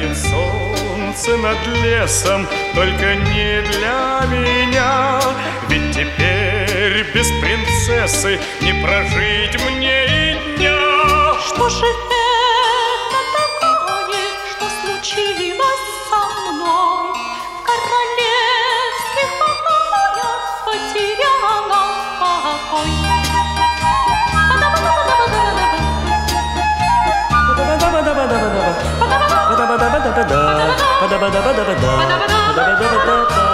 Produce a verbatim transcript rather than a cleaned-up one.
Заходит солнце над лесом, только не для меня. Ведь теперь без принцессы не прожить мне и дня. Что же это такое, что случилось со мной? В королевских покоях потеряла покой. Ba-da-ba-da-ba-da-ba-da.